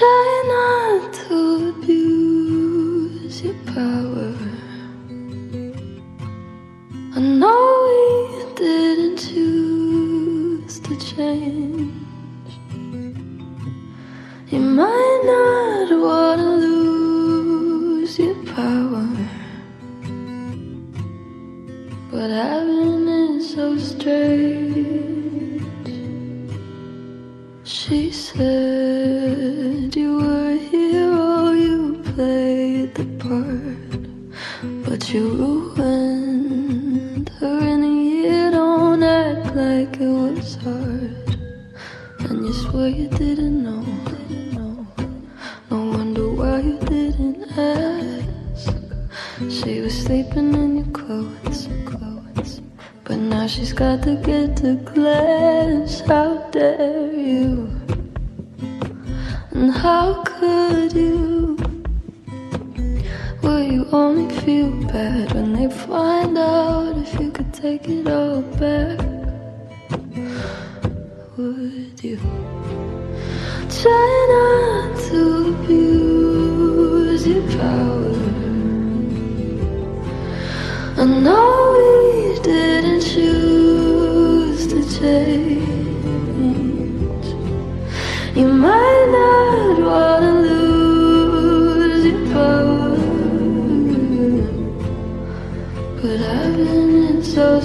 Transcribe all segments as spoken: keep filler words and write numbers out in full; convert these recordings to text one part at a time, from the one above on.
Try not to abuse your power. I know we didn't choose to change. You might not want to lose your power, but having it so strange. She said you were a hero, you played the part, but you ruined her in a year. Don't act like it was hard, and you swear you didn't know. No wonder why you didn't ask. She was sleeping in your clothes, clothes, but now she's got to get to class. How dare you? And how could you? Will you only feel bad when they find out if you could take it all back? Would you? Try not to abuse your power. I know we didn't choose to change. You might not want to lose your power, but having it so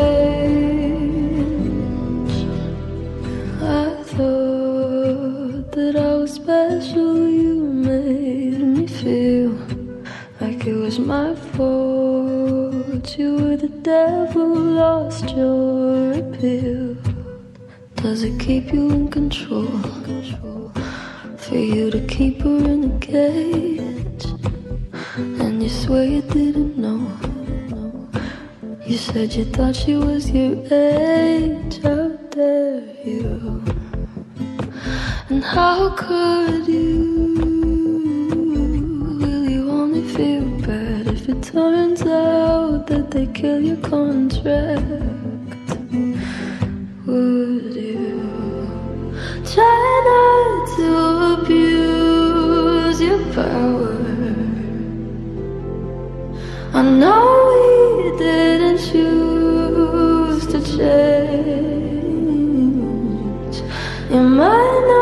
strange. I thought that I was special. You made me feel like it was my fault. You were the devil, lost your appeal. Does it keep you in control? For you to keep her in a cage, and you swear you didn't know. You said you thought she was your age. How dare you? And how could you? Will you only feel bad if it turns out that they kill your contract? Would you? Try not to abuse your power. I know we didn't choose to change. You might not